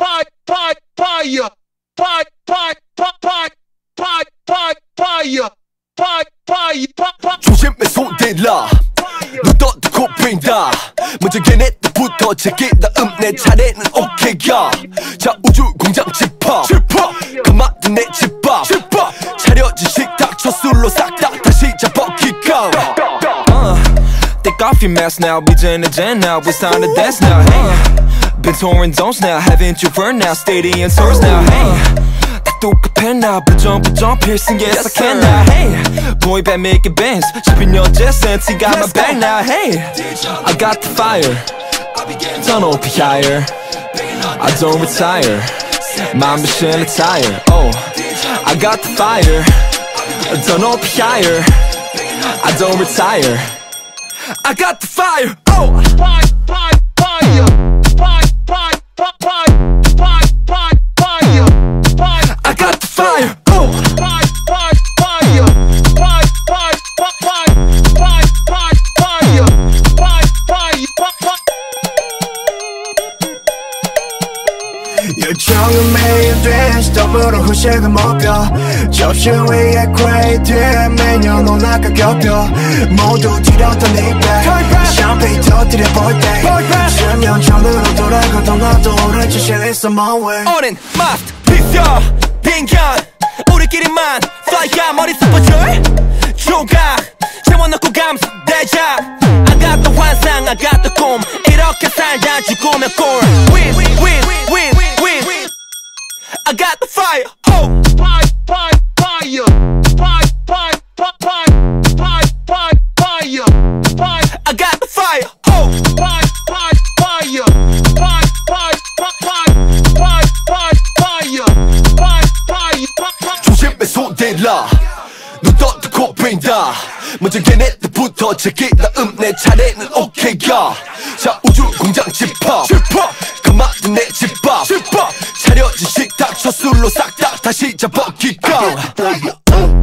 조심해 손대라 눈 떠도 보인다 먼저 걔네들부터 제게 다음 내 차례는 오케이야 자 우주공장 집합 그만둔 내 집밥 차려진 식탁 첫술로 싹 다 다시 잡아기가 Take off your mask now, we in the jam now, it's time to dance now, hey. Been touring zones now, haven't you burned now, stadium tours now, hey. 다 똑같아 now, but jump, piercing, yes I can now, hey. Boy band making bands, shipping your jet sense, he got my back now, hey. I got the fire, turn up higher, I don't retire, my mission attire, oh. I got the fire, turn up higher, I don't retire, I got the fire, oh. I got the fire, oh. 요청은 매일 돼 스톱으로 후식을 먹여 접시 위에 크레이트 매년 온화가 겹겨 모두 뒤렸던 이백 샴페인 터뜨려볼 때 10년 전으로 돌아가던 나도 오래 지실 있어 my way 오랜 마스트 비벼 빈견 우리끼리만 fly야 머릿속 버절 조각 채워넣고 감수대자 I got the 환상 I got the 꿈 이렇게 살다 죽으면 꼴 Win win win win I got the fire oh I got the fire oh 조심해 손대라 눈 떠도 보인다 먼저 걔네들부터 제게 다음 내 차례는 오케이야 자 우주공장 집합 그만둔 내 집밥 차려진 식탁 첫술로 싹 다 다시 잡아기가